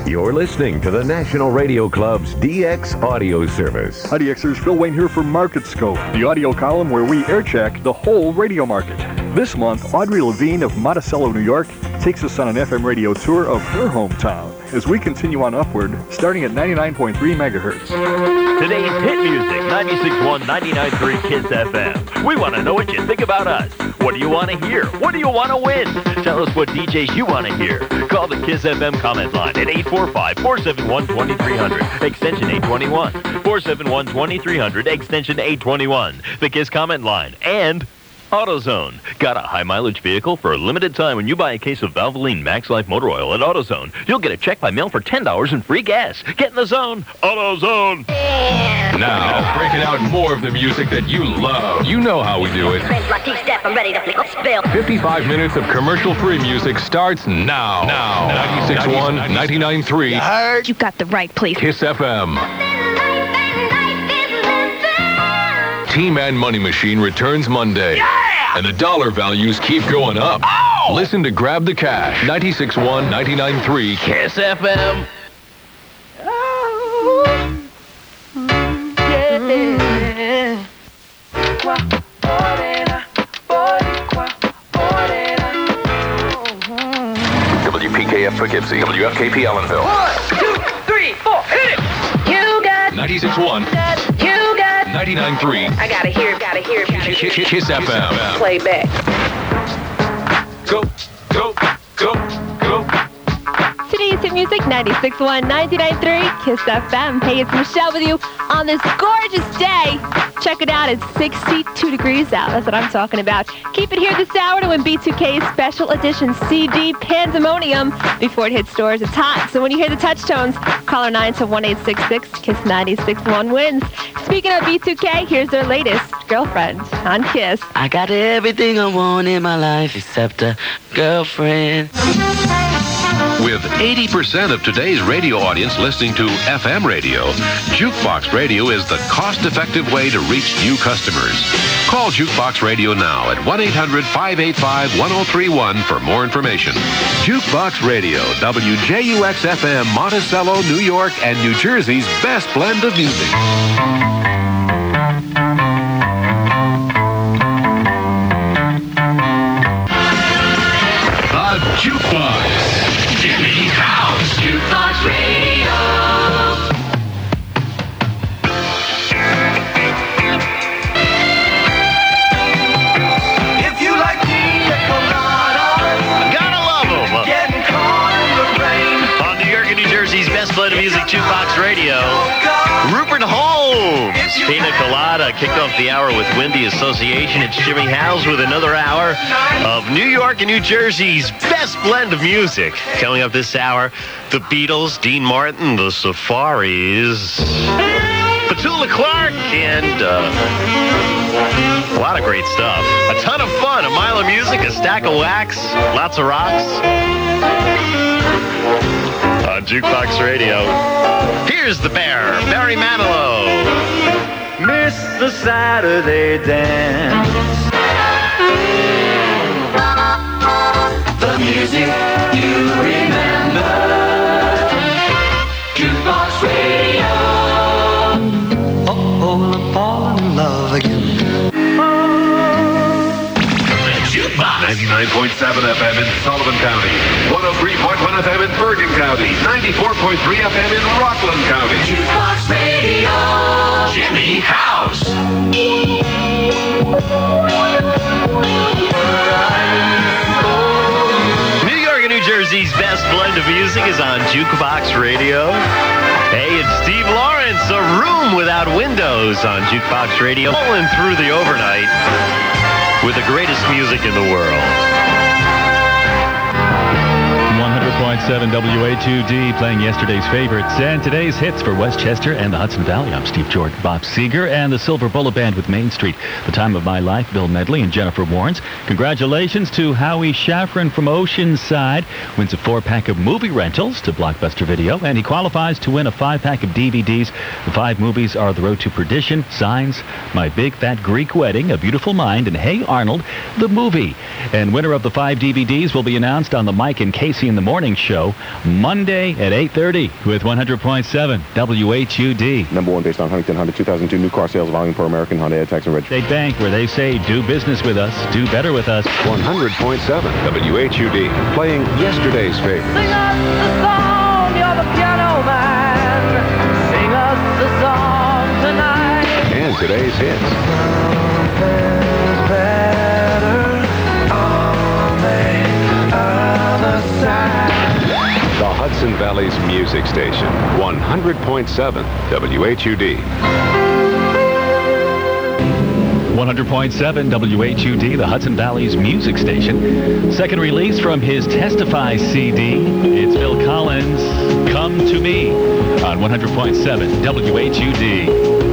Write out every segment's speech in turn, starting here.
You're listening to the National Radio Club's DX Audio Service. Hi, DXers. Phil Wayne here for Market Scope, the audio column where we air-check the whole radio market. This month, Audrey Levine of Monticello, New York, takes us on an FM radio tour of her hometown as we continue on upward, starting at 99.3 megahertz. Today's hit music, 96.1, 99.3 KISS FM. We want to know what you think about us. What do you want to hear? What do you want to win? Tell us what DJs you want to hear. Call the KISS FM comment line at 845-471-2300, extension 821. 471-2300, extension 821. The KISS comment line and AutoZone. Got a high-mileage vehicle? For a limited time, when you buy a case of Valvoline Max Life Motor Oil at AutoZone, you'll get a check by mail for $10 and free gas. Get in the zone. AutoZone. Now, breaking out more of the music that you love. You know how we do it. 55 minutes of commercial-free music starts now. 96.1, 99.3. I heard you got the right place. KISS FM. T-Man Money Machine returns Monday. Yeah! And the dollar values keep going up. Oh! Listen to Grab the Cash. 96.1, 99.3. KISS FM. WPKF Poughkeepsie. WFKP Ellenville. 1, 2, 3, 4, hit it! You got 96.1. You got 99.3. I gotta hear. KISS FM. Play back. Go. Today's hit music, 96.1, 99.3, KISS FM. Hey, it's Michelle with you on this gorgeous day. Check it out. It's 62 degrees out. That's what I'm talking about. Keep it here this hour to win B2K's special edition CD Pandemonium before it hits stores. It's hot. So when you hear the touch tones, call our 9-1866. KISS 96.1 wins. Speaking of B2K, here's their latest, Girlfriend on KISS. I got everything I want in my life except a girlfriend. With 80% of today's radio audience listening to FM radio, Jukebox Radio is the cost-effective way to reach new customers. Call Jukebox Radio now at 1-800-585-1031 for more information. Jukebox Radio, WJUX-FM, Monticello, New York, and New Jersey's best blend of music. The Jukebox. Jimmy House. Jukebox Radio. If you like pina coladas, gotta love them. Getting caught in the rain. On New York and New Jersey's best blend of music, Jukebox Radio. Rupert Holmes. Pina Colada kicked off the hour with Windy Association. It's Jimmy House with another hour of New York and New Jersey's best blend of music. Coming up this hour, the Beatles, Dean Martin, the Safaris, Petula Clark, and a lot of great stuff. A ton of fun, a mile of music, a stack of wax, lots of rocks. On Jukebox Radio, here's the Bear, Barry Manilow. Miss the Saturday dance. The music you remember. Jukebox Radio. Oh, I'm falling in love again. Jukebox. 99.7 FM in Sullivan County. 103.1 FM in Bergen County. 94.3 FM in Rockland County. Jukebox Radio. Jimmy House. New York and New Jersey's best blend of music is on Jukebox Radio. Hey, it's Steve Lawrence, A Room Without Windows on Jukebox Radio. Rolling through the overnight with the greatest music in the world. 100.7 WA2D playing yesterday's favorites and today's hits for Westchester and the Hudson Valley. I'm Steve George, Bob Seger, and the Silver Bullet Band with Main Street. The Time of My Life, Bill Medley and Jennifer Warnes. Congratulations to Howie Shafran from Oceanside. Wins a 4-pack of movie rentals to Blockbuster Video, and he qualifies to win a 5-pack of DVDs. The 5 movies are The Road to Perdition, Signs, My Big Fat Greek Wedding, A Beautiful Mind, and Hey Arnold, the movie. And winner of the 5 DVDs will be announced on the Mike and Casey in the Morning Show show Monday at 8:30 with 100.7 WHUD. Number one based on Huntington Honda 2002 new car sales volume per American Honda tax and registration. State Bank, where they say do business with us, do better with us. 100.7 WHUD, playing yesterday's favorite. Sing us the song, you're the piano man. Sing us the song tonight. And today's hits. Something's better on the other side. The Hudson Valley's music station, 100.7 WHUD. 100.7 WHUD, the Hudson Valley's music station. Second release from his Testify CD. It's Phil Collins, Come to Me, on 100.7 WHUD.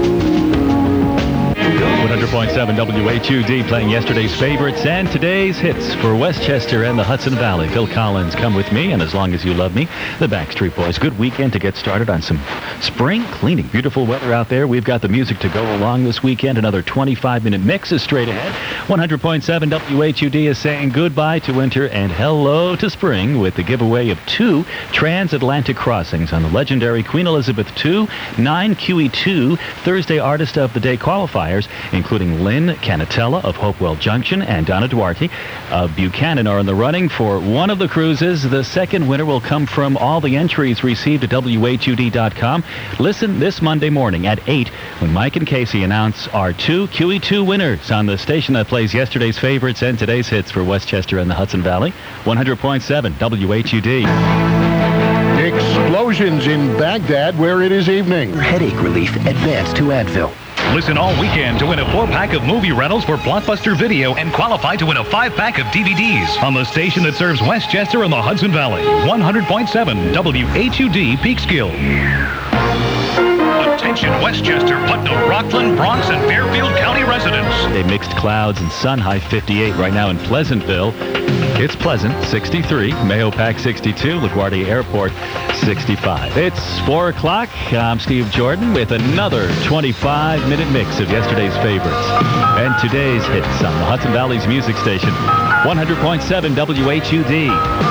100.7 WHUD, playing yesterday's favorites and today's hits for Westchester and the Hudson Valley. Phil Collins, Come With Me, and As Long As You Love Me, the Backstreet Boys. Good weekend to get started on some spring cleaning. Beautiful weather out there. We've got the music to go along this weekend. Another 25-minute mix is straight ahead. 100.7 WHUD is saying goodbye to winter and hello to spring with the giveaway of 2 transatlantic crossings on the legendary Queen Elizabeth II 9QE2 Thursday Artist of the Day qualifiers, including Lynn Canatella of Hopewell Junction and Donna Duarte of Buchanan are in the running for one of the cruises. The second winner will come from all the entries received at WHUD.com. Listen this Monday morning at 8 when Mike and Casey announce our 2 QE2 winners on the station that plays yesterday's favorites and today's hits for Westchester and the Hudson Valley. 100.7 WHUD. Explosions in Baghdad where it is evening. Headache relief advanced to Advil. Listen all weekend to win a 4-pack of movie rentals for Blockbuster Video and qualify to win a 5-pack of DVDs on the station that serves Westchester and the Hudson Valley. 100.7 WHUD Peekskill. Attention Westchester, Putnam, Rockland, Bronx, and Fairfield County residents. They mixed clouds and sun, high 58 right now in Pleasantville. It's pleasant, 63. Mahopac, 62. LaGuardia Airport, 65. It's 4 o'clock. I'm Steve Jordan with another 25-minute mix of yesterday's favorites and today's hits on the Hudson Valley's music station, 100.7 WHUD.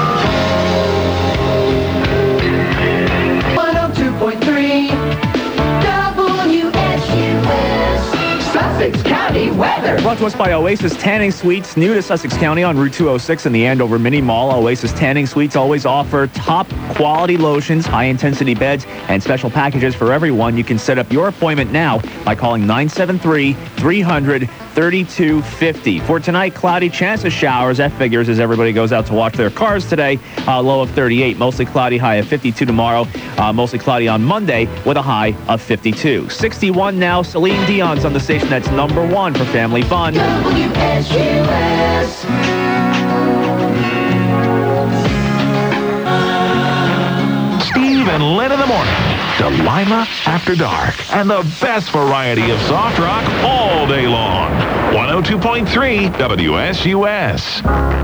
102.3 WSUS. Sussex County weather. Brought to us by Oasis Tanning Suites, new to Sussex County on Route 206 in the Andover Mini Mall. Oasis Tanning Suites always offer top quality lotions, high-intensity beds, and special packages for everyone. You can set up your appointment now by calling 973-300-3250. For tonight, cloudy, chance of showers. That figures as everybody goes out to watch their cars today. Low of 38, mostly cloudy, high of 52 tomorrow. Mostly cloudy on Monday with a high of 52. 61 now. Celine Dion's on the station that's number 1 for family fun. WSUS. Steve and Lynn in the morning. Delilah after dark. And the best variety of soft rock all day long. 102.3 WSUS.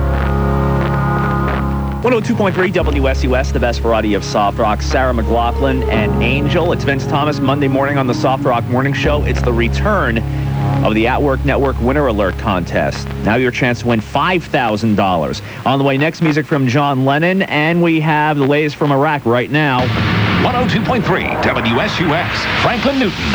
102.3 WSUS, the best variety of soft rock. Sarah McLachlan and Angel. It's Vince Thomas Monday morning on the Soft Rock Morning Show. It's the return of the At Work Network Winter Alert Contest. Now your chance to win $5,000. On the way, next music from John Lennon, and we have the latest from Iraq right now. 102.3 WSUS, Franklin Newton.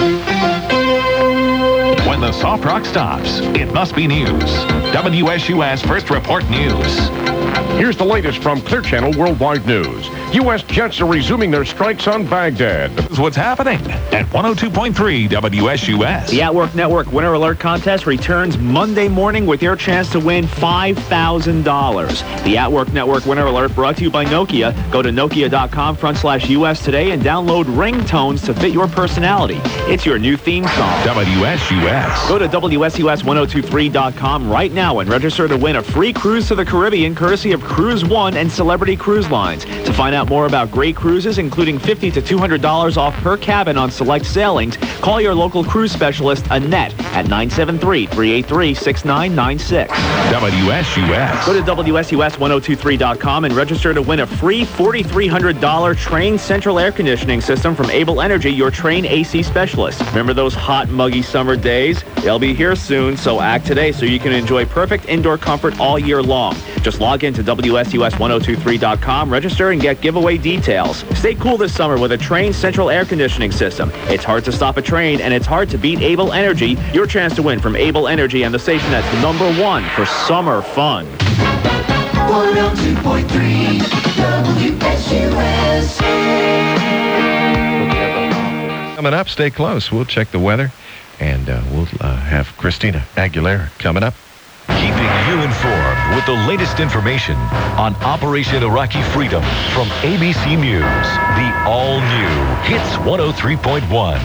When the soft rock stops, it must be news. WSUS First Report News. Here's the latest from Clear Channel Worldwide News. U.S. jets are resuming their strikes on Baghdad. This is what's happening at 102.3 WSUS. The At Work Network Winter Alert Contest returns Monday morning with your chance to win $5,000. The At Work Network Winter Alert brought to you by Nokia. Go to Nokia.com/US today and download ringtones to fit your personality. It's your new theme song. WSUS. Go to WSUS1023.com right now and register to win a free cruise to the Caribbean courtesy of Cruise One and Celebrity Cruise Lines. To find out more about great cruises, including $50 to $200 off per cabin on select sailings, call your local cruise specialist, Annette, at 973-383-6996. WSUS. Go to WSUS1023.com and register to win a free $4,300 Trane Central Air Conditioning System from Able Energy, your Trane AC specialist. Remember those hot, muggy summer days? They'll be here soon, so act today so you can enjoy perfect indoor comfort all year long. Just log into WSUS1023.com, register, and get giveaway details. Stay cool this summer with a Trane central air conditioning system. It's hard to stop a Trane, and it's hard to beat Able Energy. Your chance to win from Able Energy and the station that's the #1 for summer fun. 102.3 WSUS. Coming up, stay close. We'll check the weather, and we'll have Christina Aguilera coming up. Keeping you informed with the latest information on Operation Iraqi Freedom from ABC News. The all-new Hits 103.1.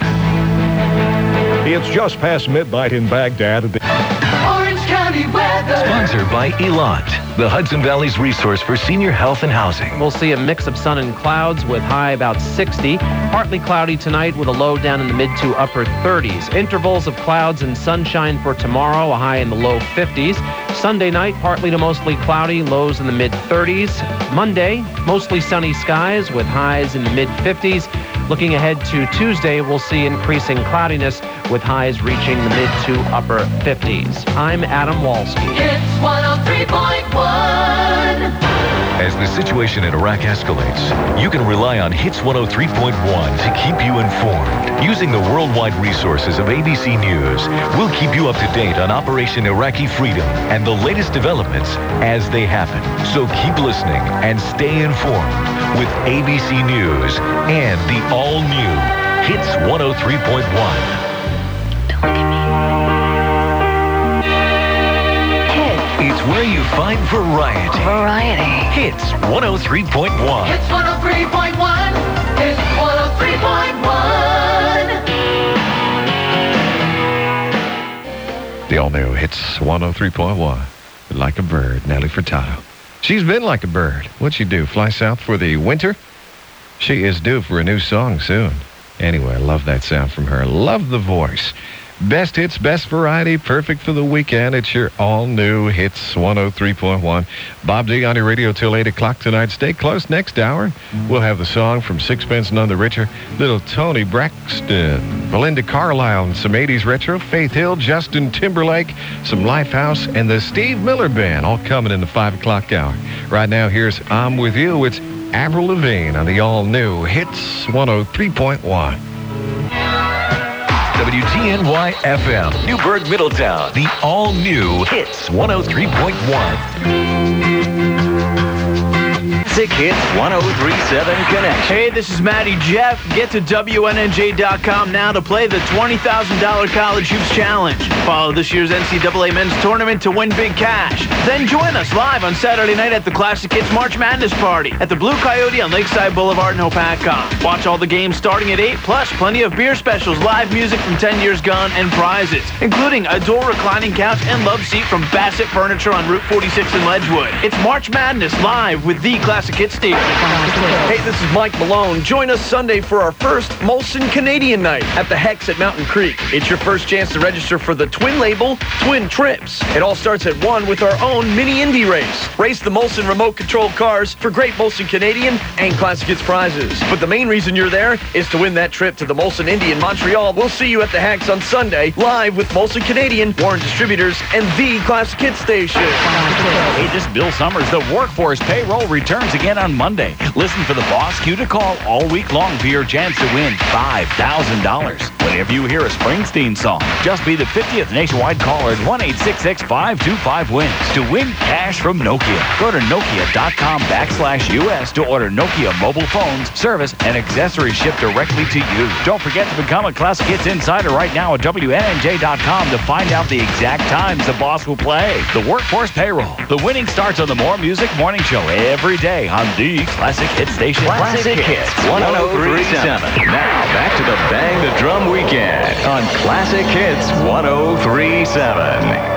It's just past midnight in Baghdad. Orange County weather. Sponsored by Elant, the Hudson Valley's resource for senior health and housing. We'll see a mix of sun and clouds with high about 60. Partly cloudy tonight with a low down in the mid to upper 30s. Intervals of clouds and sunshine for tomorrow, a high in the low 50s. Sunday night, partly to mostly cloudy, lows in the mid 30s. Monday, mostly sunny skies with highs in the mid 50s. Looking ahead to Tuesday, we'll see increasing cloudiness with highs reaching the mid to upper 50s. I'm Adam Walski. It's 103.1. As the situation in Iraq escalates, you can rely on Hits 103.1 to keep you informed. Using the worldwide resources of ABC News, we'll keep you up to date on Operation Iraqi Freedom and the latest developments as they happen. So keep listening and stay informed with ABC News and the all-new Hits 103.1. It's where you find variety. Hits 103.1. It's 103.1. It's 103.1. The all-new Hits 103.1. Like a bird, Nelly Furtado. She's been like a bird. What'd she do, fly south for the winter? She is due for a new song soon. Anyway, I love that sound from her. Love the voice. Best hits, best variety, perfect for the weekend. It's your all-new Hits 103.1. Bob D on your radio till 8 o'clock tonight. Stay close next hour. We'll have the song from Sixpence None the Richer, little Tony Braxton, Belinda Carlisle, and some 80s retro, Faith Hill, Justin Timberlake, some Lifehouse, and the Steve Miller Band, all coming in the 5 o'clock hour. Right now, here's I'm With You. It's Avril Lavigne on the all-new Hits 103.1. WTNY FM, Newburgh, Middletown. The all-new Hits 103.1. Classic Hits 103.7 Connection. Hey, this is Matty Jeff. Get to WNNJ.com now to play the $20,000 College Hoops Challenge. Follow this year's NCAA Men's Tournament to win big cash. Then join us live on Saturday night at the Classic Hits March Madness Party at the Blue Coyote on Lakeside Boulevard in Hopatcong. Watch all the games starting at 8, plus plenty of beer specials, live music from 10 Years Gone, and prizes, including a door reclining couch and love seat from Bassett Furniture on Route 46 in Ledgewood. It's March Madness live with the Classic Hits station. Hey, this is Mike Malone. Join us Sunday for our first Molson Canadian Night at the Hex at Mountain Creek. It's your first chance to register for the Twin Label Twin Trips. It all starts at 1 with our own mini Indy race. Race the Molson remote control cars for great Molson Canadian and Classic Hits prizes. But the main reason you're there is to win that trip to the Molson Indy in Montreal. We'll see you at the Hex on Sunday, live with Molson Canadian, Warren Distributors, and the Classic Hits station. Hey, this is Bill Summers. The Workforce Payroll returns again on Monday. Listen for the boss cue to call all week long for your chance to win $5,000. Whenever you hear a Springsteen song, just be the 50th nationwide caller at 1-866-525-WINS to win cash from Nokia. Go to Nokia.com/US to order Nokia mobile phones, service, and accessories shipped directly to you. Don't forget to become a Classic Hits Insider right now at WNNJ.com to find out the exact times the boss will play. The Workforce Payroll. The winning starts on the More Music Morning Show every day on the Classic Hits station. Classic Hits 103.7. Now back to the Bang the Drum Weekend on Classic Hits 103.7.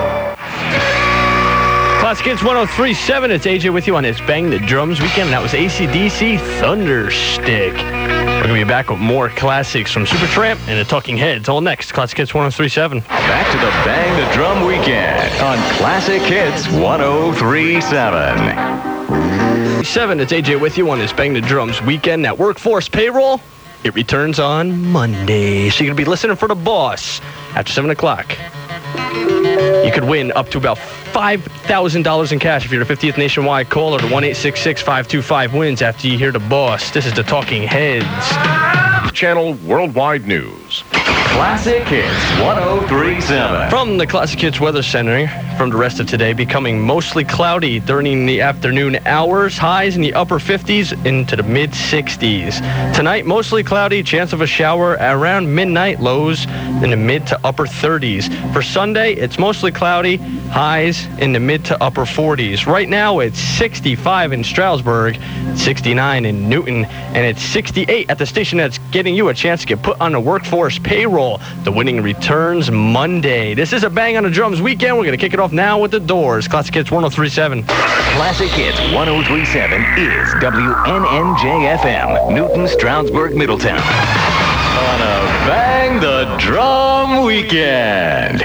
Classic Hits 103.7. It's AJ with you on his Bang the Drums Weekend. That was AC/DC Thunderstick. We're going to be back with more classics from Supertramp and the Talking Heads. All next, Classic Hits 103.7. Back to the Bang the Drum Weekend on Classic Hits 103.7. 7, it's AJ with you on this Bang the Drums Weekend. That Workforce Payroll, it returns on Monday. So you're going to be listening for the boss after 7 o'clock. You could win up to about $5,000 in cash if you're the 50th nationwide caller to 1-866-525-WINS after you hear the boss. This is the Talking Heads. Channel Worldwide News. Classic Hits 1037. From the Classic Hits Weather Center, from the rest of today, becoming mostly cloudy during the afternoon hours. Highs in the upper 50s into the mid 60s. Tonight, mostly cloudy, chance of a shower around midnight. Lows in the mid to upper 30s. For Sunday, it's mostly cloudy, highs in the mid to upper 40s. Right now, it's 65 in Stroudsburg, 69 in Newton, and it's 68 at the station that's getting you a chance to get put on the workforce payroll. The winning returns Monday. This is a Bang on the Drums weekend. We're going to kick it off now with the Doors. Classic Hits 1037. Classic Hits 1037 is WNNJ-FM, Newton, Stroudsburg, Middletown. On a Bang the Drum weekend.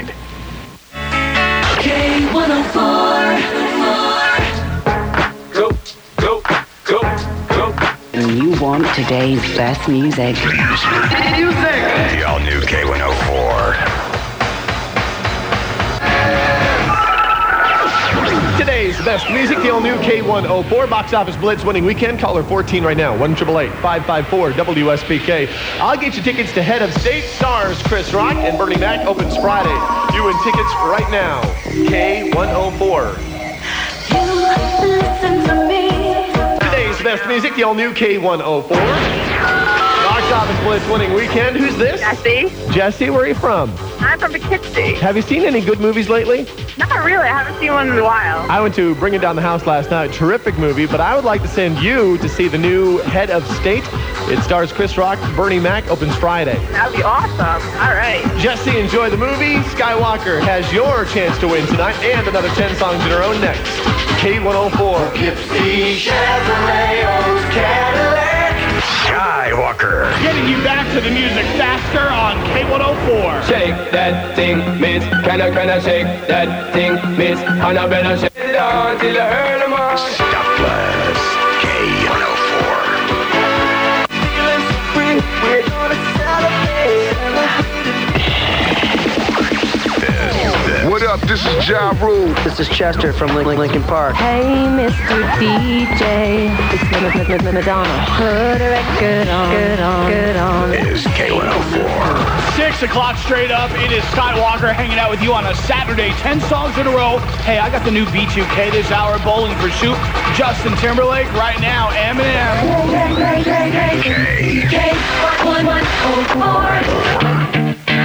K104. Go, go, go, go. And you want today's best music. The all-new K104. Today's best music, the all-new K104 Box Office Blitz winning weekend. Caller 14 right now, 1-888-554-WSPK. I'll get you tickets to Head of State. Stars Chris Rock and Bernie Mac opens Friday. You win tickets right now. K104. You listen to me. Today's best music, the all-new K104. Box Office Blitz winning weekend. Who's this? Jesse. Jesse, where are you from? I'm from Poughkeepsie. Have you seen any good movies lately? Not really. I haven't seen one in a while. I went to Bring It Down the House last night. Terrific movie, but I would like to send you to see the new Head of State. It stars Chris Rock. Bernie Mac opens Friday. That'd be awesome. All right. Jesse, enjoy the movie. Skywalker has your chance to win tonight and another 10 songs in her own next. K104. Poughkeepsie Chevrolet owns Cadillac. Skywalker. Getting you back to the music faster on K104. Shake that thing, miss. Can I shake that thing, miss? And I better shake it on till I heard them all. Stopless. K104. Feeling free, we're gonna celebrate. What up? This is Ja Rule. This is Chester from Lincoln Park. Hey, Mr. DJ, it's Madonna. Put a record on, good on. Is K104. 6 o'clock straight up. It is Skywalker hanging out with you on a Saturday. 10 songs in a row. Hey, I got the new B2K this hour. Bowling for Soup. Justin Timberlake. Right now, Eminem. K104.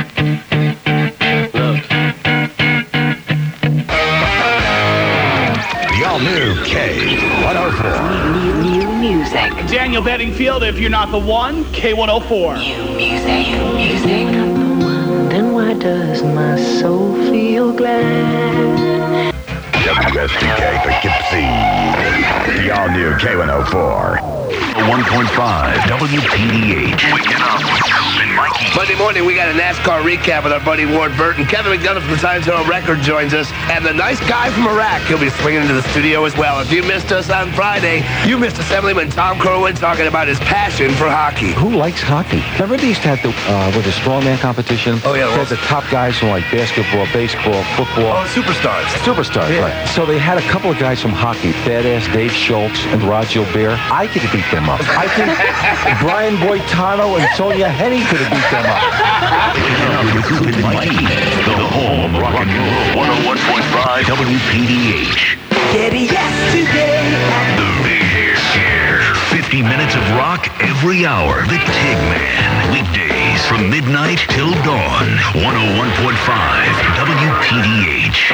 All-new K104. New music. Daniel Bedingfield, if you're not the one, K104. New music. Then why does my soul feel glad? WSPK Poughkeepsie. The all-new K104. 1.5 WPDH. Waking up with Cousin Mikey. Monday morning, we got a NASCAR recap with our buddy Ward Burton. Kevin McDonough from the Times Herald Record joins us. And the nice guy from Iraq, he'll be swinging into the studio as well. If you missed us on Friday, you missed Assemblyman Tom Kerwin talking about his passion for hockey. Who likes hockey? Remember they used to have the strongman competition? Oh, yeah. They had the top guys from like basketball, baseball, football. Oh, superstars. Superstars, Yeah. right. So they had a couple of guys from hockey, badass Dave Schultz and Roger Bear. I could have beat them up. I think Brian Boitano and Sonia Henny could have beat them up. Cousin Mikey. The home of rock and roll. 101.5 WPDH. Get a yesterday. The Big Hair Scare. 50 minutes of rock every hour. The Tig Man. Weekdays from midnight till dawn. 101.5 WPDH.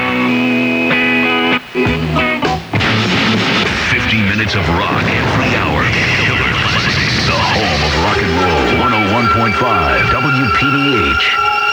50 minutes of rock every hour. Killer classics. The home of rock and roll. 101.5 WPDH.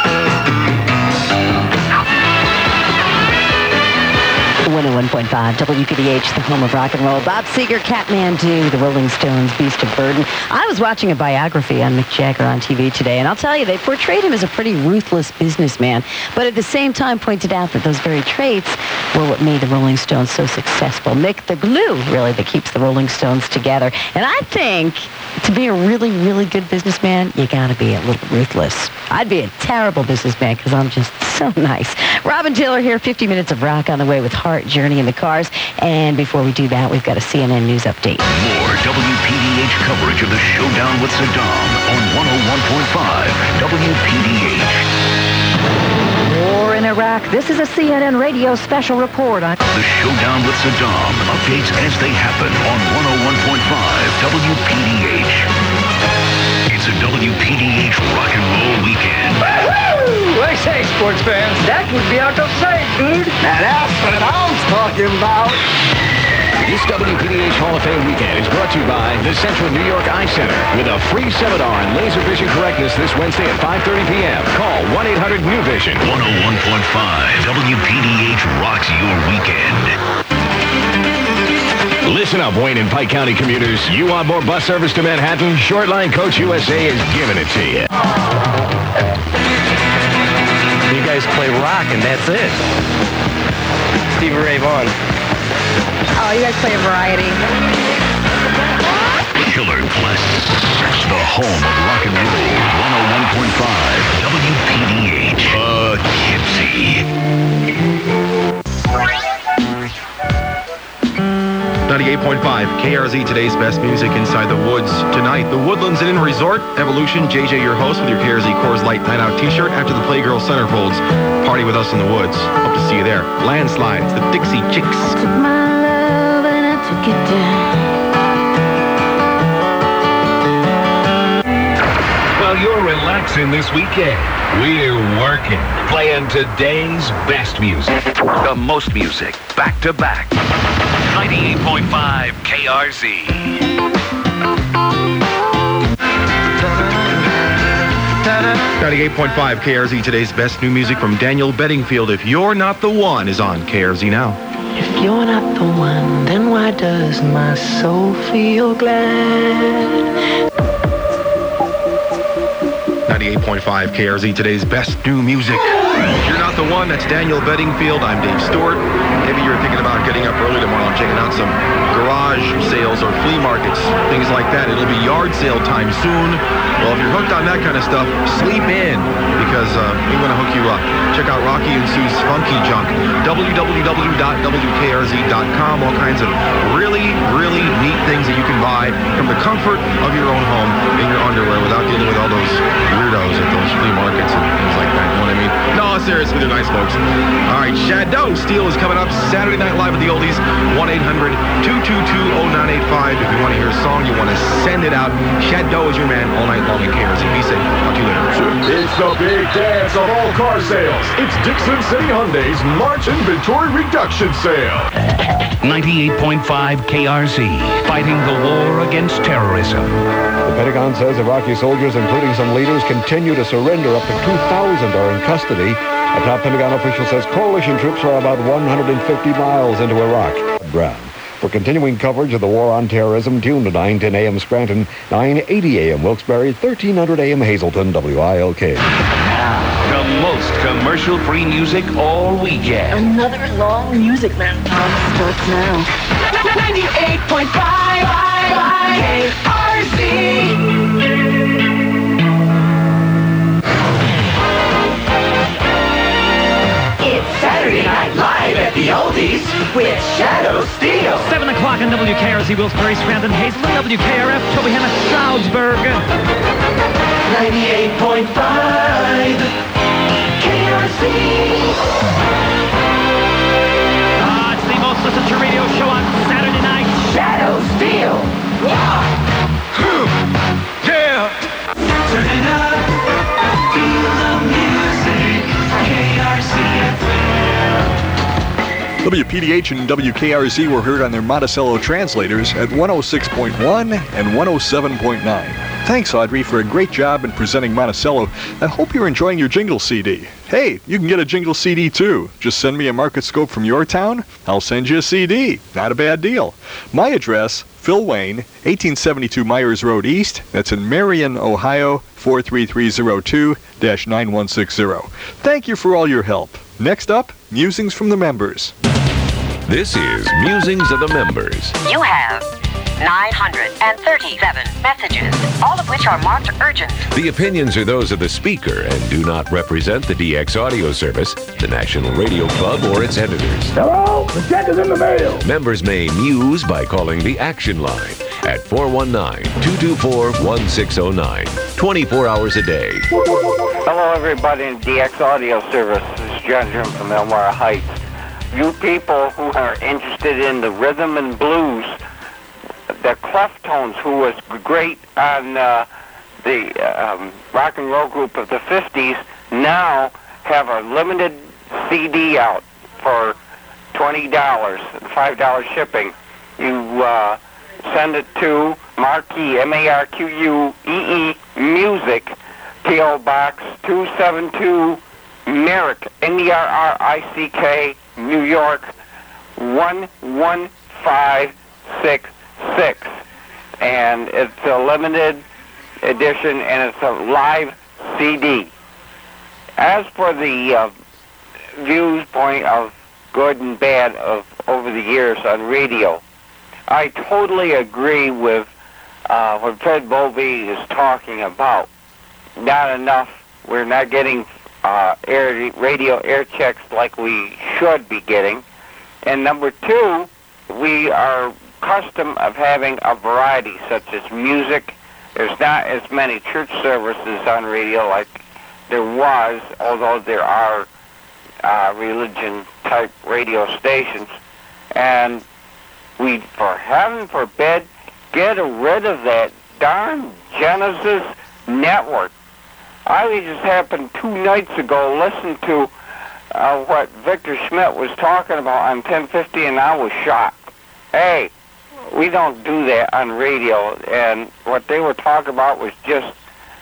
101.5 WPDH, the home of rock and roll. Bob Seger, Kathmandu, the Rolling Stones, Beast of Burden. I was watching a biography on Mick Jagger on TV today, and I'll tell you, they portrayed him as a pretty ruthless businessman, but at the same time pointed out that those very traits were what made the Rolling Stones so successful. Mick, the glue, really, that keeps the Rolling Stones together. And I think To be a really, really good businessman, you got to be a little ruthless. I'd be a terrible businessman because I'm just so nice. Robin Taylor here, 50 minutes of rock on the way with Heart, Journey in the Cars. And before we do that, we've got a CNN News update. More WPDH coverage of the showdown with Saddam on 101.5 WPDH. War in Iraq. This is a CNN radio special report on The showdown with Saddam. Updates as they happen on 101.5 WPDH. It's a WPDH rock and roll weekend. Woo-hoo! I say, sports fans, that would be out of sight, dude. Now that's what I'm talking about. This WPDH Hall of Fame weekend is brought to you by the Central New York Eye Center with a free seminar on laser vision correctness this Wednesday at 5:30 p.m. Call 1-800-NEW-VISION. 101.5 WPDH rocks your weekend. Listen up, Wayne and Pike County commuters. You want more bus service to Manhattan? Shortline Coach USA is giving it to you. You guys play rock and that's it. Stevie Ray Vaughan. Oh, you guys play a variety. Killer Plus, the home of rock and roll. 101.5 WPDH. Poughkeepsie. 98.5 KRZ, today's best music inside the woods. Tonight, the Woodlands Inn Resort, Evolution. JJ, your host, with your KRZ Coors Light Night Out t-shirt after the Playgirl Centerfolds. Party with us in the woods. Hope to see you there. Landslides, the Dixie Chicks. Took my love and I took it down. While you're relaxing this weekend, we're working, playing today's best music. The most music, back to back. 98.5 KRZ. .5 KRZ, today's best new music from Daniel Bedingfield. If You're Not the One is on KRZ now. If you're not the one, then why does my soul feel glad? 98.5 KRZ, today's best new music. If you're not the one, that's Daniel Bedingfield. I'm Dave Stewart. Maybe you're thinking about getting up early tomorrow and checking out some garage sales or flea markets, things like that. It'll be yard sale time soon. Well, if you're hooked on that kind of stuff, sleep in because we want to hook you up. Check out Rocky and Sue's Funky Junk. www.wkrz.com. All kinds of really, really neat things that you can buy from the comfort of your own home in your underwear without dealing with all those weirdos at those flea markets and things like that. You know what I mean? No, seriously, they're nice folks. All right, Shadow Steel is coming up Saturday Night Live at the Oldies. 1-800-222-0985. If you want to hear a song, you want to send it out. Shadow is your man all night long in KRZ. Be safe. Talk to you later. It's the big dance of all car sales. It's Dixon City Hyundai's March Inventory Reduction Sale. 98.5 KRZ, fighting the war against terrorism. The Pentagon says Iraqi soldiers, including some leaders, continue to surrender. Up to 2,000 are in custody. A top Pentagon official says coalition troops are about 150 miles into Iraq. Brown. For continuing coverage of the war on terrorism, tune to 9:10 a.m. Scranton, 9:80 a.m. Wilkes-Barre, 1300 a.m. Hazleton, WILK. The most commercial-free music all weekend. Another long music marathon starts now. 98.5 KRZ. Saturday Night Live at the Oldies with Shadow Steel. 7 o'clock on WKRZ, Wilkes-Barre, Scranton, Hazleton, WKRF, Tobyhanna, Stroudsburg. 98.5 KRZ. It's the most listened to radio show on Saturday night. Shadow Steel. Yeah. Turn it up. Feel the music. KRZ WPDH and WKRZ were heard on their Monticello translators at 106.1 and 107.9. Thanks, Audrey, for a great job in presenting Monticello. I hope you're enjoying your jingle CD. Hey, you can get a jingle CD too. Just send me a market scope from your town. I'll send you a CD. Not a bad deal. My address, Phil Wayne, 1872 Myers Road East. That's in Marion, Ohio, 43302-9160. Thank you for all your help. Next up, musings from the members. This is Musings of the Members. You have 937 messages, all of which are marked urgent. The opinions are those of the speaker and do not represent the DX Audio Service, the National Radio Club, or its editors. Hello? The check is in the mail. Members may muse by calling the Action Line at 419-224-1609, 24 hours a day. Hello, everybody in DX Audio Service. This is John Jim from Elmira Heights. You people who are interested in the rhythm and blues, the Cleftones, who was great on the rock and roll group of the 50s, now have a limited CD out for $20, $5 shipping. You send it to Marquee, M-A-R-Q-U-E-E, Music, P.O. Box 272, Merrick, N-E-R-R-I-C-K, New York, 11566. And it's a limited edition, and it's a live CD. As for the viewpoint of good and bad of over the years on radio, I totally agree with what Fred Bovee is talking about. Not enough. We're not getting radio air checks like we should be getting. And number two, we are accustomed of having a variety, such as music. There's not as many church services on radio like there was, although there are religion-type radio stations. And we, for heaven forbid, get rid of that darn Genesis network. I just happened 2 nights ago listen to what Victor Schmidt was talking about on 1050, and I was shocked. Hey, we don't do that on radio, and what they were talking about was just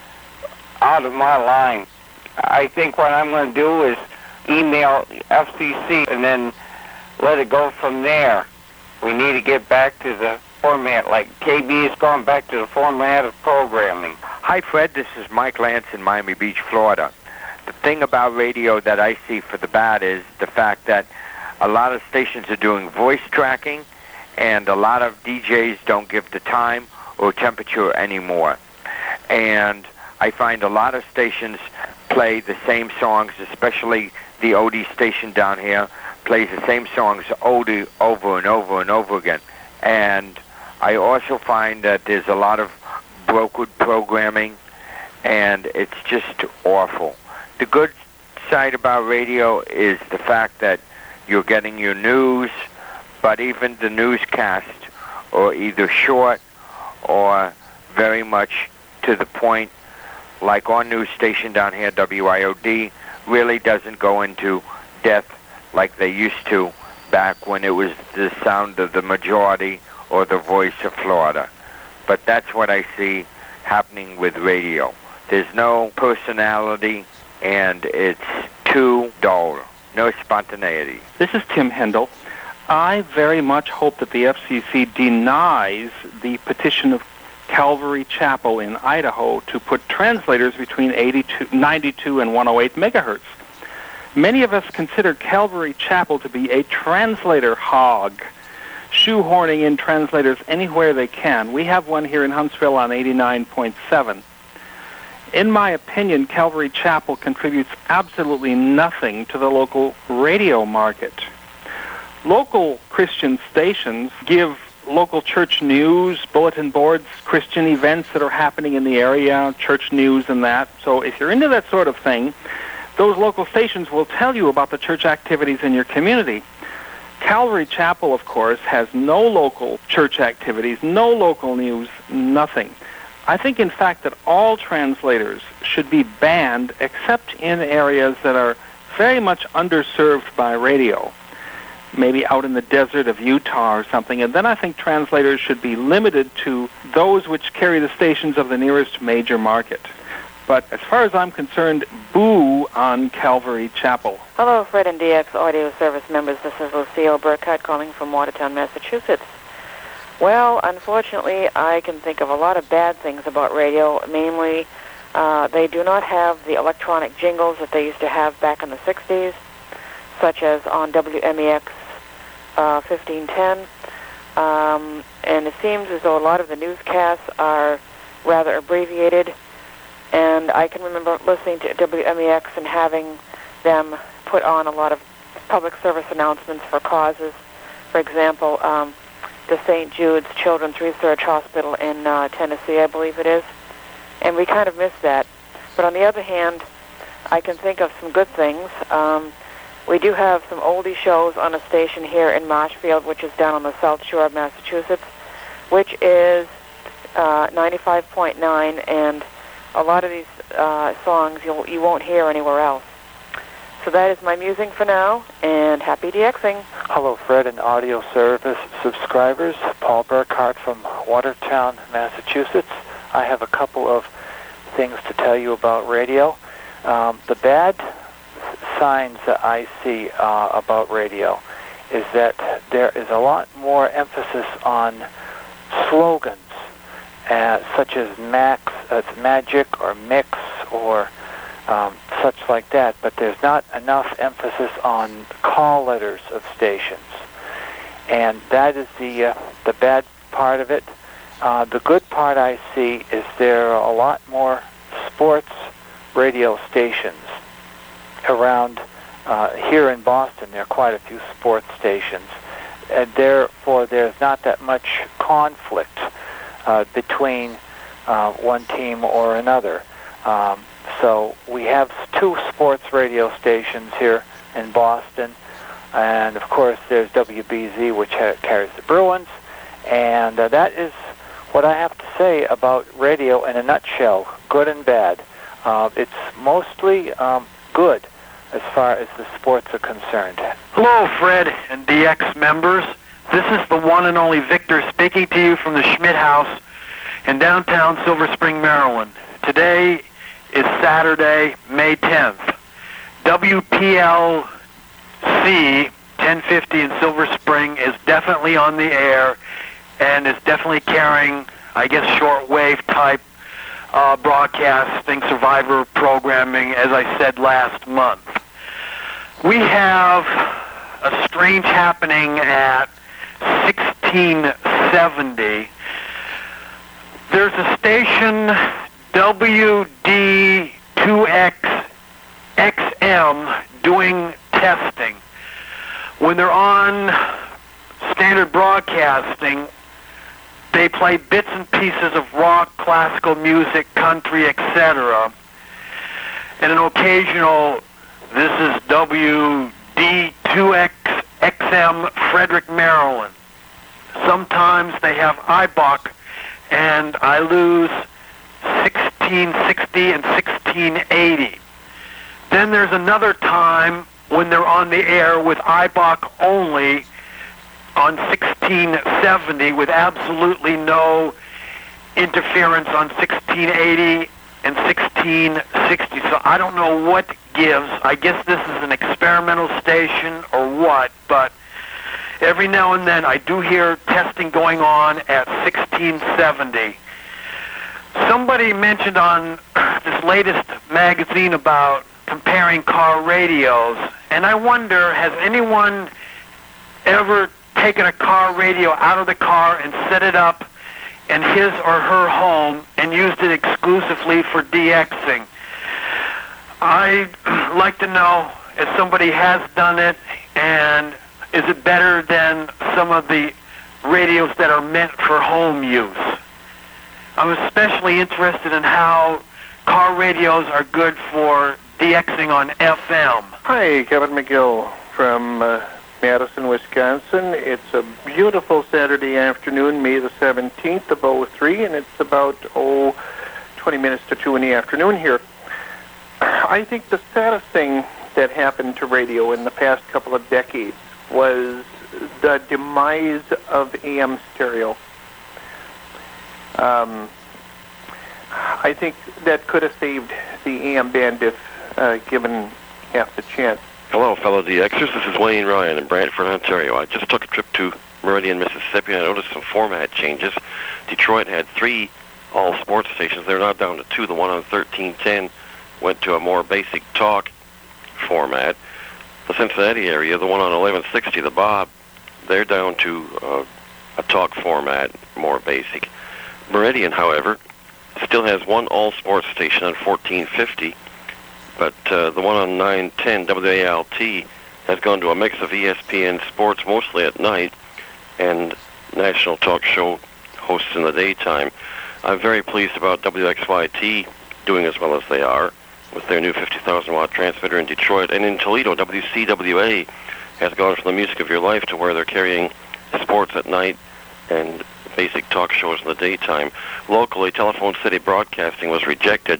out of my line. I think what I'm going to do is email FCC and then let it go from there. We need to get back to the format, like KB has gone back to the format of programming. Hi, Fred. This is Mike Lance in Miami Beach, Florida. The thing about radio that I see for the bad is the fact that a lot of stations are doing voice tracking, and a lot of DJs don't give the time or temperature anymore. And I find a lot of stations play the same songs, especially the Odie station down here plays the same songs over and over and over again. And I also find that there's a lot of brokered programming, and it's just awful. The good side about radio is the fact that you're getting your news, but even the newscast are either short or very much to the point, like our news station down here, WIOD, really doesn't go into depth like they used to back when it was the sound of the majority or the voice of Florida. But that's what I see happening with radio. There's no personality, and it's too dull. No spontaneity. This is Tim Hendel. I very much hope that the FCC denies the petition of Calvary Chapel in Idaho to put translators between 92 and 108 megahertz. Many of us consider Calvary Chapel to be a translator hog, shoehorning in translators anywhere they can. We have one here in Huntsville on 89.7. In my opinion, Calvary Chapel contributes absolutely nothing to the local radio market. Local Christian stations give local church news, bulletin boards, Christian events that are happening in the area, church news and that. So if you're into that sort of thing, those local stations will tell you about the church activities in your community. Calvary Chapel, of course, has no local church activities, no local news, nothing. I think, in fact, that all translators should be banned except in areas that are very much underserved by radio, maybe out in the desert of Utah or something. And then I think translators should be limited to those which carry the stations of the nearest major market. But as far as I'm concerned, boo on Calvary Chapel. Hello, Fred and DX Audio Service members. This is Lucille Burkhardt calling from Watertown, Massachusetts. Well, unfortunately, I can think of a lot of bad things about radio. Mainly, they do not have the electronic jingles that they used to have back in the 60s, such as on WMEX 1510. and it seems as though a lot of the newscasts are rather abbreviated. And I can remember listening to WMEX and having them put on a lot of public service announcements for causes. For example, the St. Jude's Children's Research Hospital in Tennessee, I believe it is. And we kind of miss that. But on the other hand, I can think of some good things. We do have some oldie shows on a station here in Marshfield, which is down on the South Shore of Massachusetts, which is 95.9, and a lot of these songs you won't hear anywhere else. So that is my musing for now, and happy DXing. Hello, Fred and audio service subscribers. Paul Burkhart from Watertown, Massachusetts. I have a couple of things to tell you about radio. The bad signs that I see about radio is that there is a lot more emphasis on slogans, such as magic or mix or such like that, but there's not enough emphasis on call letters of stations, and that is the bad part of it. The good part I see is there are a lot more sports radio stations around here in Boston. There are quite a few sports stations, and therefore there's not that much conflict between one team or another. So we have two sports radio stations here in Boston, and of course there's WBZ, which carries the Bruins, and that is what I have to say about radio in a nutshell, good and bad. It's mostly good as far as the sports are concerned. Hello, Fred and DX members. This is the one and only Victor speaking to you from the Schmidt House in downtown Silver Spring, Maryland. Today is Saturday, May 10th. WPLC 1050 in Silver Spring is definitely on the air and is definitely carrying, I guess, shortwave type broadcasting, survivor programming, as I said last month. We have a strange happening at 1670. There's a station, WD2XXM, doing testing. When they're on standard broadcasting, they play bits and pieces of rock, classical music, country, etc. And an occasional, this is WD2XXM, Frederick, Maryland. Sometimes they have IBOC, and I lose 1660 and 1680. Then there's another time when they're on the air with IBOC only on 1670 with absolutely no interference on 1680 and 1660. So I don't know what gives. I guess this is an experimental station or what, but every now and then I do hear testing going on at 1670. Somebody mentioned on this latest magazine about comparing car radios, and I wonder, has anyone ever taken a car radio out of the car and set it up in his or her home and used it exclusively for DXing? I'd like to know if somebody has done it, and is it better than some of the radios that are meant for home use? I'm especially interested in how car radios are good for DXing on FM. Hi, Kevin McGill from Madison, Wisconsin. It's a beautiful Saturday afternoon, May the 17th of 03, and it's about 20 minutes to 2 in the afternoon here. I think the saddest thing that happened to radio in the past couple of decades was the demise of AM stereo. I think that could have saved the AM band if given half the chance. Hello, fellow DXers. This is Wayne Ryan in Brantford, Ontario. I just took a trip to Meridian, Mississippi, and I noticed some format changes. Detroit had 3 all-sports stations. They're now down to 2. The one on 1310 went to a more basic talk format. The Cincinnati area, the one on 1160, the Bob, they're down to a talk format, more basic. Meridian, however, still has one all-sports station on 1450, but the one on 910, WALT, has gone to a mix of ESPN sports, mostly at night, and national talk show hosts in the daytime. I'm very pleased about WXYT doing as well as they are with their new 50,000-watt transmitter in Detroit. And in Toledo, WCWA has gone from the music of your life to where they're carrying sports at night and basic talk shows in the daytime. Locally, Telephone City Broadcasting was rejected.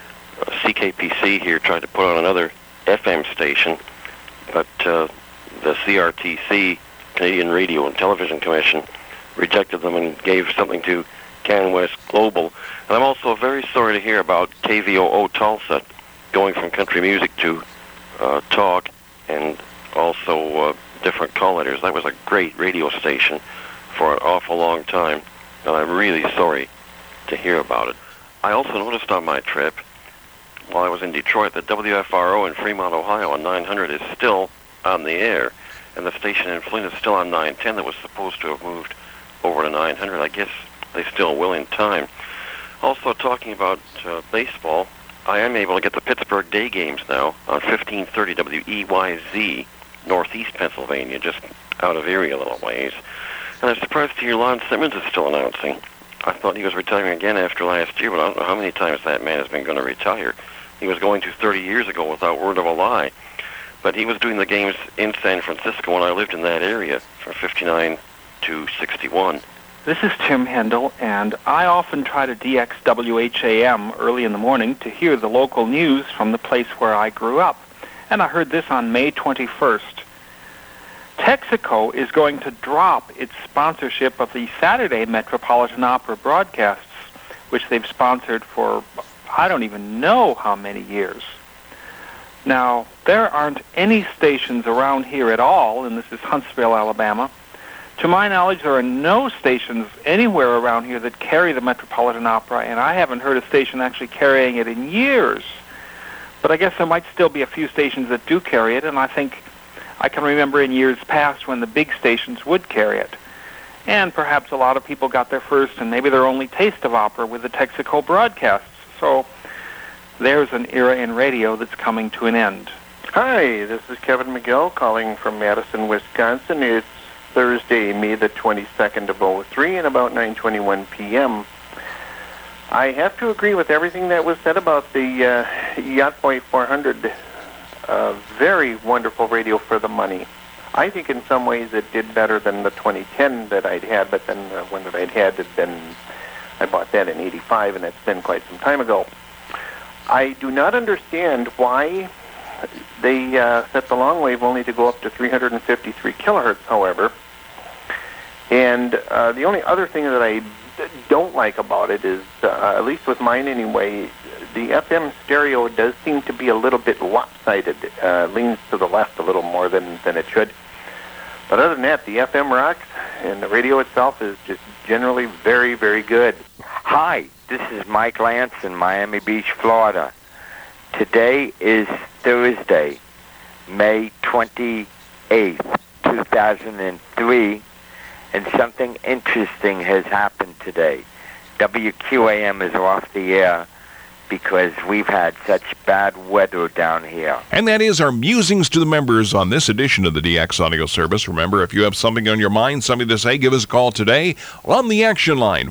CKPC here tried to put on another FM station, but the CRTC, Canadian Radio and Television Commission, rejected them and gave something to CanWest Global. And I'm also very sorry to hear about KVOO Tulsa going from country music to talk and also different call letters. That was a great radio station for an awful long time, and I'm really sorry to hear about it. I also noticed on my trip, while I was in Detroit, that WFRO in Fremont, Ohio on 900 is still on the air, and the station in Flint is still on 910 that was supposed to have moved over to 900. I guess they still will in time. Also, talking about baseball, I am able to get the Pittsburgh day games now on 1530 WEYZ, Northeast Pennsylvania, just out of Erie a little ways. And I'm surprised to hear Lon Simmons is still announcing. I thought he was retiring again after last year, but I don't know how many times that man has been going to retire. He was going to 30 years ago without word of a lie. But he was doing the games in San Francisco when I lived in that area from 59 to 61. This is Tim Hendel, and I often try to DX WHAM early in the morning to hear the local news from the place where I grew up. And I heard this on May 21st. Texaco is going to drop its sponsorship of the Saturday Metropolitan Opera broadcasts, which they've sponsored for I don't even know how many years. Now, there aren't any stations around here at all, and this is Huntsville, Alabama. To my knowledge, there are no stations anywhere around here that carry the Metropolitan Opera, and I haven't heard a station actually carrying it in years. But I guess there might still be a few stations that do carry it, and I think I can remember in years past when the big stations would carry it. And perhaps a lot of people got their first and maybe their only taste of opera with the Texaco broadcasts. So there's an era in radio that's coming to an end. Hi, this is Kevin McGill calling from Madison, Wisconsin. It's Thursday, May the 22nd of 03 and about 9:21 p.m. I have to agree with everything that was said about the Yacht Boy 400. Very wonderful radio for the money. I think in some ways it did better than the 2010 that I'd had, but then the one that I'd had had been, I bought that in 85, and it's been quite some time ago. I do not understand why they set the long wave only to go up to 353 kilohertz, however. And the only other thing that I don't like about it is, at least with mine anyway, the FM stereo does seem to be a little bit lopsided, leans to the left a little more than it should. But other than that, the FM rocks, and the radio itself is just generally very, very good. Hi, this is Mike Lance in Miami Beach, Florida. Today is Thursday, May 28th, 2003, and something interesting has happened today. WQAM is off the air because we've had such bad weather down here. And that is our musings to the members on this edition of the DX Audio Service. Remember, if you have something on your mind, something to say, give us a call today on the action line,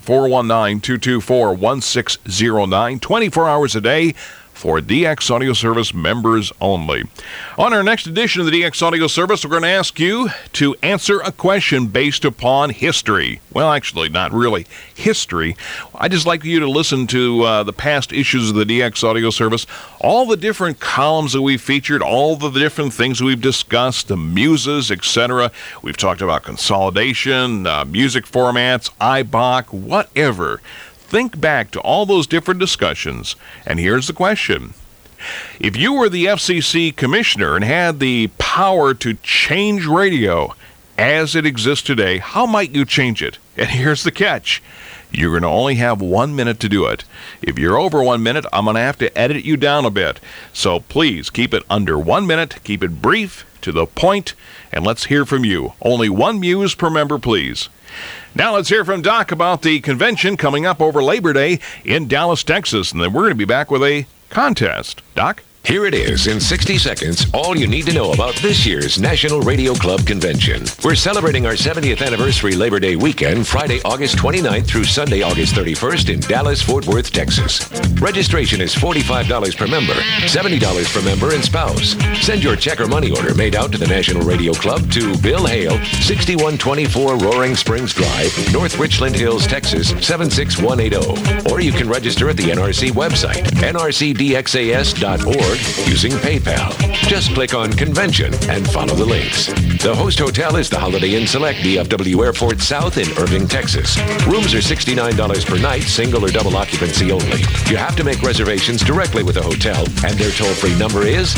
419-224-1609, 24 hours a day, for DX Audio Service members only. On our next edition of the DX Audio Service, we're going to ask you to answer a question based upon history. Well, actually, not really history. I'd just like you to listen to the past issues of the DX Audio Service, all the different columns that we've featured, all the different things we've discussed, the muses, etc. We've talked about consolidation, music formats, IBOC, whatever. Think back to all those different discussions, and here's the question. If you were the FCC commissioner and had the power to change radio as it exists today, how might you change it? And here's the catch. You're going to only have 1 minute to do it. If you're over 1 minute, I'm going to have to edit you down a bit. So please keep it under 1 minute, keep it brief, to the point, and let's hear from you. Only one muse per member, please. Now let's hear from Doc about the convention coming up over Labor Day in Dallas, Texas. And then we're going to be back with a contest. Doc? Here it is in 60 seconds, all you need to know about this year's National Radio Club Convention. We're celebrating our 70th anniversary Labor Day weekend, Friday, August 29th through Sunday, August 31st in Dallas, Fort Worth, Texas. Registration is $45 per member, $70 per member and spouse. Send your check or money order made out to the National Radio Club to Bill Hale, 6124 Roaring Springs Drive, North Richland Hills, Texas, 76180. Or you can register at the NRC website, nrcdxas.org. using PayPal. Just click on Convention and follow the links. The host hotel is the Holiday Inn Select DFW Airport South in Irving, Texas. Rooms are $69 per night, single or double occupancy only. You have to make reservations directly with the hotel, and their toll-free number is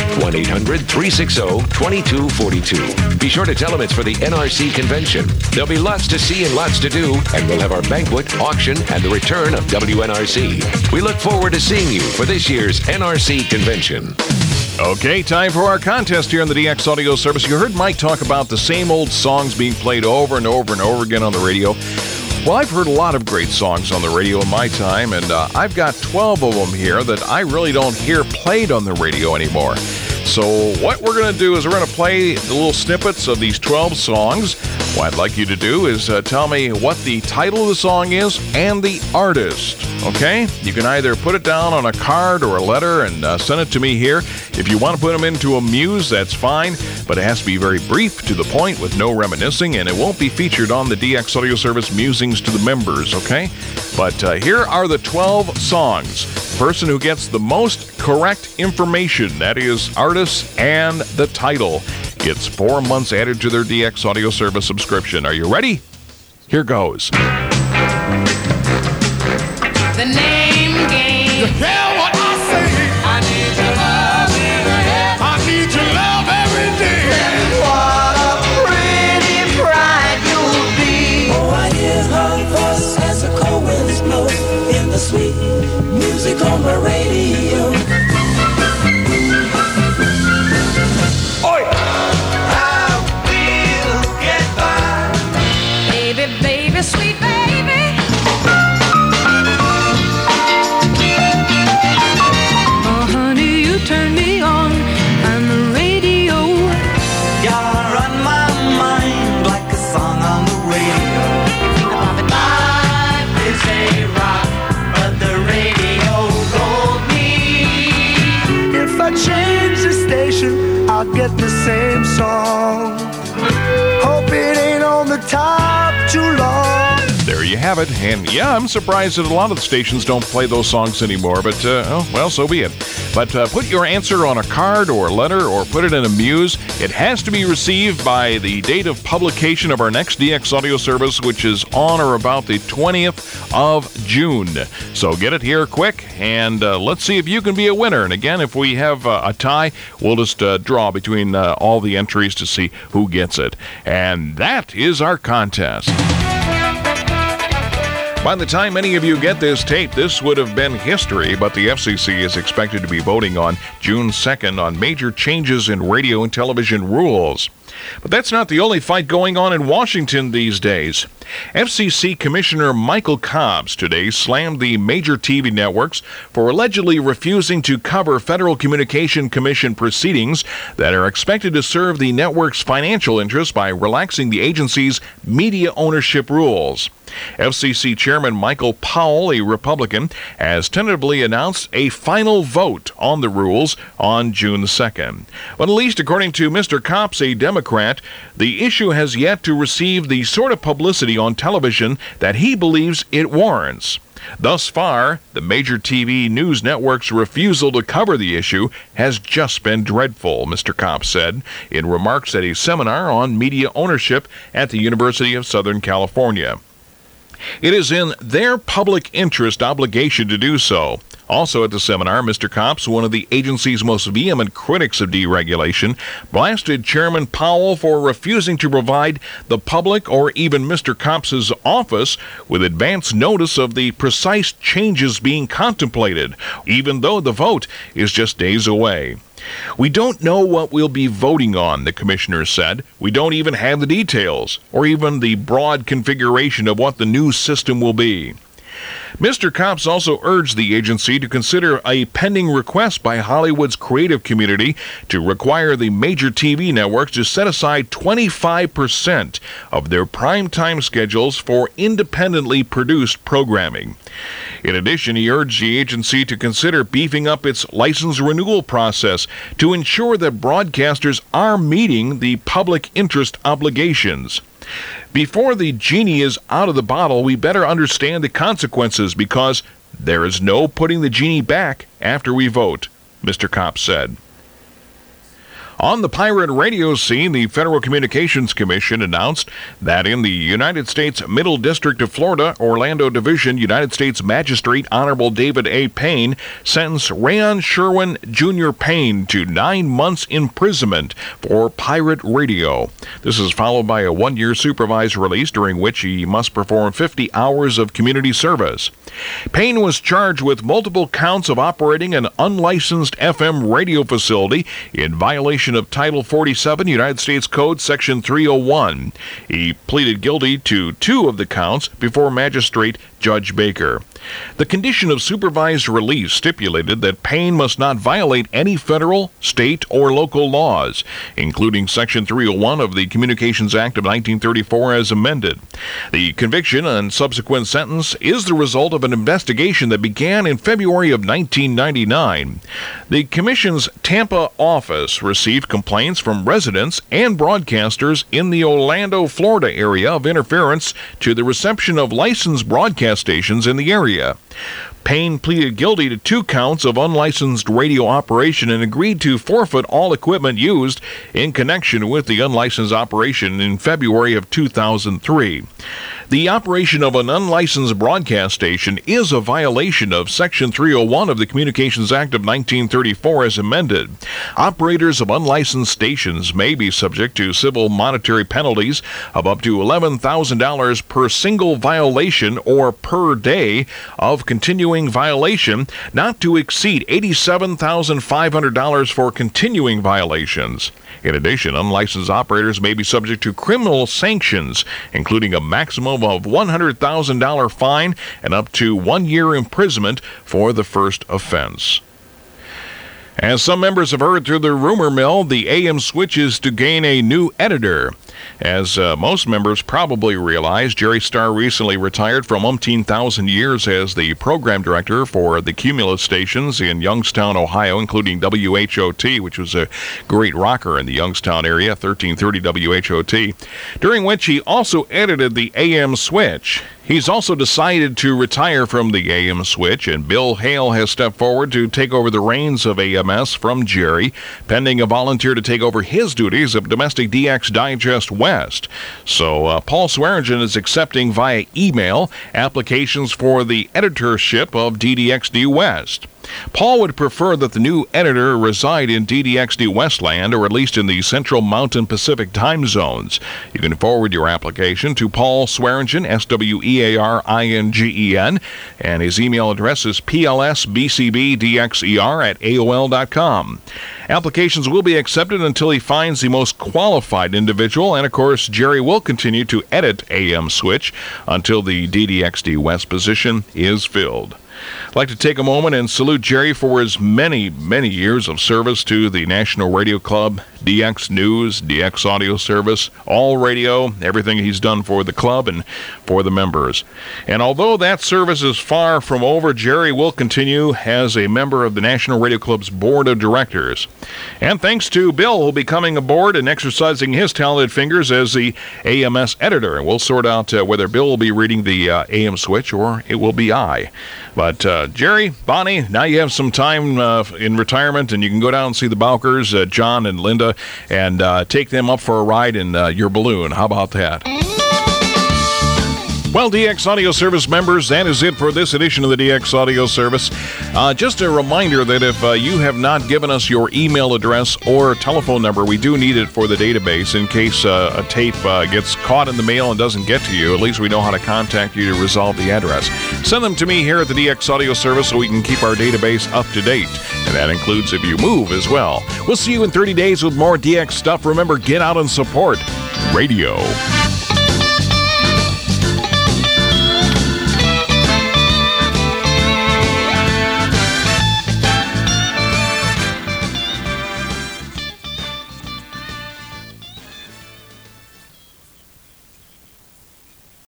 1-800-360-2242. Be sure to tell them it's for the NRC Convention. There'll be lots to see and lots to do, and we'll have our banquet, auction, and the return of WNRC. We look forward to seeing you for this year's NRC Convention. Okay, time for our contest here on the DX Audio Service. You heard Mike talk about the same old songs being played over and over and over again on the radio. Well, I've heard a lot of great songs on the radio in my time, and I've got 12 of them here that I really don't hear played on the radio anymore. So what we're going to do is we're going to play the little snippets of these 12 songs. What I'd like you to do is tell me what the title of the song is and the artist, okay? You can either put it down on a card or a letter and send it to me here. If you want to put them into a muse, that's fine, but it has to be very brief, to the point, with no reminiscing, and it won't be featured on the DX Audio Service Musings to the members, okay? But here are the 12 songs. The person who gets the most correct information, that is artist and the title, gets 4 months added to their DX Audio Service subscription. Are you ready? Here goes. The name game. You hear what I say? I need your love in the head. I need your love every day. And what a pretty bride you'll be. Oh, I hear her voice as the cold winds blow in the sweet music on the radio. Baby, sweet baby. Oh, honey, you turn me on the radio. You're on my mind like a song on the radio. Life is a rock, but the radio rolled me. If I change the station, I'll get the same song. Hope it ain't on the top too long. There you have it. And yeah, I'm surprised that a lot of the stations don't play those songs anymore, but, well, so be it. But put your answer on a card or a letter or put it in a muse. It has to be received by the date of publication of our next DX Audio Service, which is on or about the 20th of June. So get it here quick, and let's see if you can be a winner. And again, if we have a tie, we'll just draw between all the entries to see who gets it. And that is our contest. By the time many of you get this tape, this would have been history, but the FCC is expected to be voting on June 2nd on major changes in radio and television rules. But that's not the only fight going on in Washington these days. FCC Commissioner Michael Cobbs today slammed the major TV networks for allegedly refusing to cover Federal Communication Commission proceedings that are expected to serve the network's financial interests by relaxing the agency's media ownership rules. FCC Chairman Michael Powell, a Republican, has tentatively announced a final vote on the rules on June 2nd. But at least according to Mr. Cobbs, a Democrat, the issue has yet to receive the sort of publicity on television that he believes it warrants. Thus far, the major TV news network's refusal to cover the issue has just been dreadful, Mr. Cobbs said in remarks at a seminar on media ownership at the University of Southern California. It is in their public interest obligation to do so. Also at the seminar, Mr. Cobbs, one of the agency's most vehement critics of deregulation, blasted Chairman Powell for refusing to provide the public or even Mr. Cobbs' office with advance notice of the precise changes being contemplated, even though the vote is just days away. We don't know what we'll be voting on, the commissioner said. We don't even have the details, or even the broad configuration of what the new system will be. Mr. Copps also urged the agency to consider a pending request by Hollywood's creative community to require the major TV networks to set aside 25% of their primetime schedules for independently produced programming. In addition, he urged the agency to consider beefing up its license renewal process to ensure that broadcasters are meeting the public interest obligations. Before the genie is out of the bottle, we better understand the consequences because there is no putting the genie back after we vote, Mr. Copps said. On the pirate radio scene, the Federal Communications Commission announced that in the United States Middle District of Florida, Orlando Division, United States Magistrate Honorable David A. Payne sentenced Rayon Sherwin Jr. Payne to 9 months imprisonment for pirate radio. This is followed by a 1-year supervised release during which he must perform 50 hours of community service. Payne was charged with multiple counts of operating an unlicensed FM radio facility in violation of Title 47 United States Code Section 301. He pleaded guilty to 2 of the counts before Magistrate Judge Baker. The condition of supervised release stipulated that Payne must not violate any federal, state, or local laws, including Section 301 of the Communications Act of 1934 as amended. The conviction and subsequent sentence is the result of an investigation that began in February of 1999. The Commission's Tampa office received complaints from residents and broadcasters in the Orlando, Florida area of interference to the reception of licensed broadcast stations in the area. Payne pleaded guilty to 2 counts of unlicensed radio operation and agreed to forfeit all equipment used in connection with the unlicensed operation in February of 2003. The operation of an unlicensed broadcast station is a violation of Section 301 of the Communications Act of 1934 as amended. Operators of unlicensed stations may be subject to civil monetary penalties of up to $11,000 per single violation or per day of continuing violation, not to exceed $87,500 for continuing violations. In addition, unlicensed operators may be subject to criminal sanctions, including a maximum of $100,000 fine and up to 1 year imprisonment for the first offense. As some members have heard through the rumor mill, the AM switch is to gain a new editor. As most members probably realize, Jerry Starr recently retired from umpteen thousand years as the program director for the Cumulus stations in Youngstown, Ohio, including WHOT, which was a great rocker in the Youngstown area, 1330 WHOT, during which he also edited the AM switch. He's also decided to retire from the AM switch, and Bill Hale has stepped forward to take over the reins of AMS from Jerry, pending a volunteer to take over his duties of Domestic DX Digest West. So Paul Swearingen is accepting via email applications for the editorship of DDXD West. Paul would prefer that the new editor reside in DDXD Westland, or at least in the Central Mountain Pacific time zones. You can forward your application to Paul Swearingen, Swearingen, and his email address is plsbcbdxer@aol.com. Applications will be accepted until he finds the most qualified individual, and of course, Jerry will continue to edit AM Switch until the DDXD West position is filled. I'd like to take a moment and salute Jerry for his many, many years of service to the National Radio Club, DX News, DX Audio Service, All Radio, everything he's done for the club and for the members. And although that service is far from over, Jerry will continue as a member of the National Radio Club's Board of Directors. And thanks to Bill, who'll be coming aboard and exercising his talented fingers as the AMS editor. And we'll sort out whether Bill will be reading the AM switch or it will be I. But Jerry, Bonnie, now you have some time in retirement, and you can go down and see the Bowkers, John and Linda, and take them up for a ride in your balloon. How about that? Well, DX Audio Service members, that is it for this edition of the DX Audio Service. Just a reminder that if you have not given us your email address or telephone number, we do need it for the database in case a tape gets caught in the mail and doesn't get to you. At least we know how to contact you to resolve the address. Send them to me here at the DX Audio Service so we can keep our database up to date. And that includes if you move as well. We'll see you in 30 days with more DX stuff. Remember, get out and support radio.